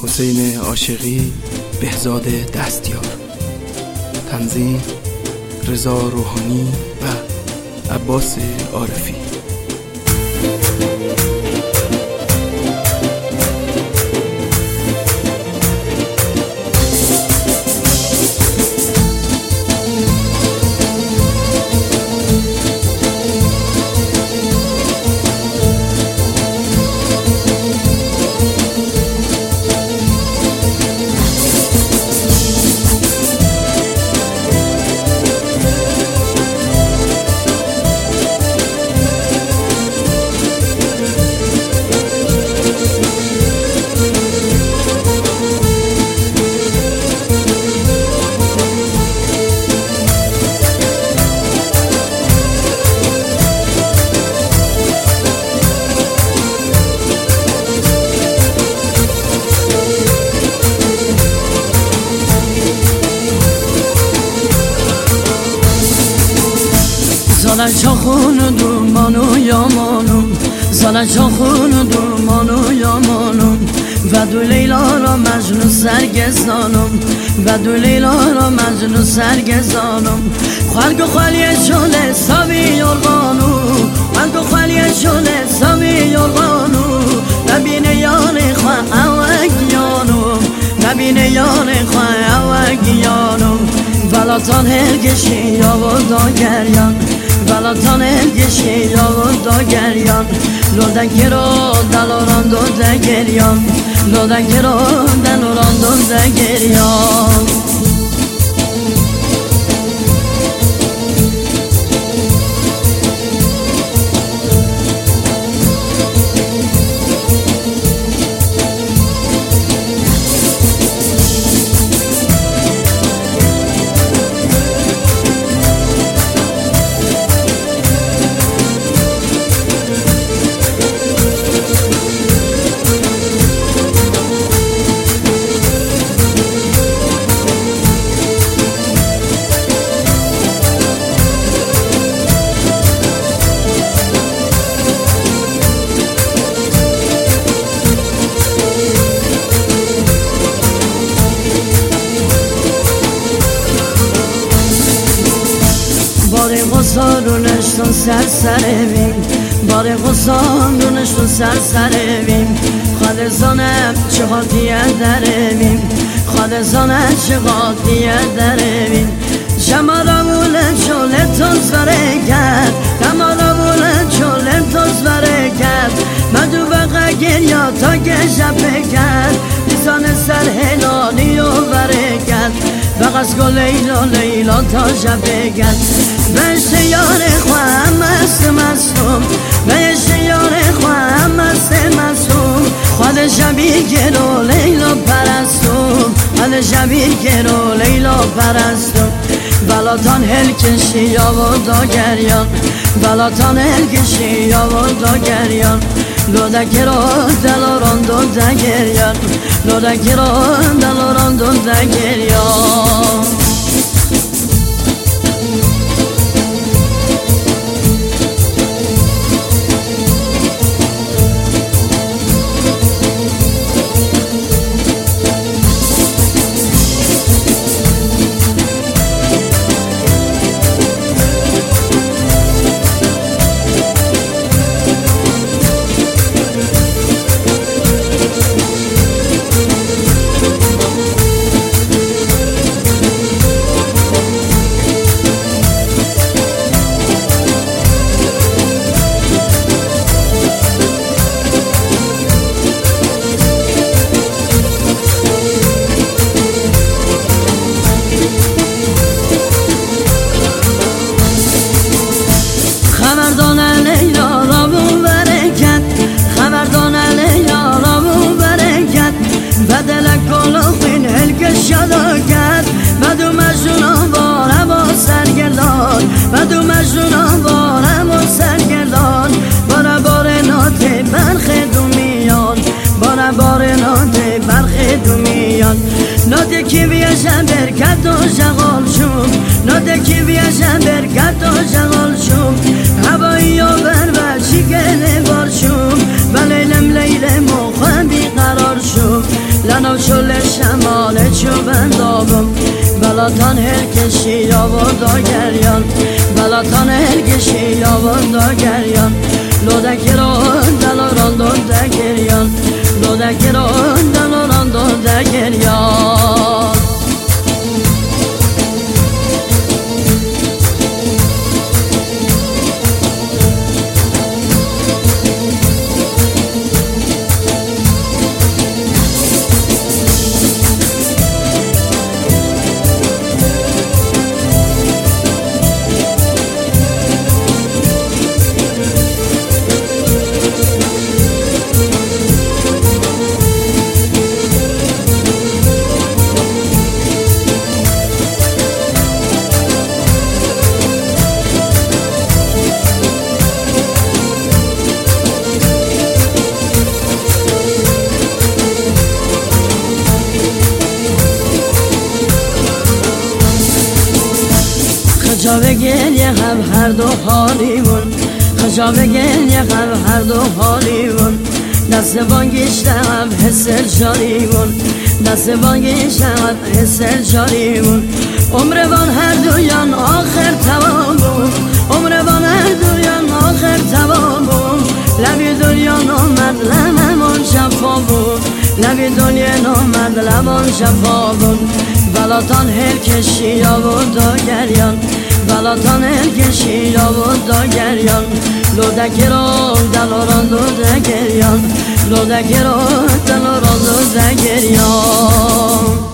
حسین عاشقی، بهزاد دستیار. تنظیم رضا روحانی و عباس عارفی. زالن خون دومانو یامانم، زالن خون دومانو یامانم، و دو لیلا را مجنون سرگزانم، و دو لیلا را مجنون سرگزانم. خلق خالی شله ساوی یرغانو، خلق خالی شله ساوی یرغانو، نبین یان خواه اوگیانو، نبین یان خواه اوگیانو. ولاتان هرگشی یا و داگریان، ولاتان هرگشی یا و داگریان. لودکی رو دلاران دو دگریان، لودکی رو دلاران دو دگریان. باره غصان رونشتون سرسرمیم، باره غصان رونشتون سرسرمیم. خالزانم چقادیه درمیم، خالزانم چقادیه درمیم. جمالمون چوله توز بره کرد، جمالمون چوله توز بره کرد. مدو بقا گریا تا گشبه کرد، لیسان سر هلالی و بره کرد. بقاس گل لیلا لیلا تا جبه کرد. بهش یار خواهم مست مستم، بهش یار خواهم مست مستم. خود شبیر گرو لیلا پرستم، خود شبیر گرو لیلا پرستم. بلاتان هلکشی یا و داگریان، بلاتان هلکشی یا و داگریان. لودکی رو دلاران دو دگریان، لودکی رو دلاران دو دگریان. خبردان لیلا را بو برکت، خبردان لیلا را بو برکت. و دلک کلو خین هلک شداکت، و دو مجنون باره با سرگردان، و دو مجنون باره با سرگردان. باره باره ناته برخ دومیان، باره باره ناته برخ دومیان. ناته کی بیشن برکت و شغال شوم، ناته کی بیشن برکت و شغال شوم. هوایی و بر و چی گله بار شوم، و لیلم لیلم و خواه بیقرار شوم. منو شل شمال چو بندابم بلاتان هر کشی آوردا گریان بلاتان هر کشی آوردا گریان لودکران دلاران داده گریان لودکران دلاران داده گریان خجاب گل یه هر دو حالیمون خجاب گل یه هر دو حالیمون دست بانگیشتم حس جاریمون دست بانگیشتم حس جاریمون عمروان هر دویان آخر تمامون عمروان هر دویان آخر تمامون لبی دنیا نامد لممون شفابون لبی دنیا نامد لمون شفابون بلاتان هر کشی آوردا گریان بلاتان هر کشی آوردا گریان لودکران دلاران داده گریان لودکران دلاران داده گریان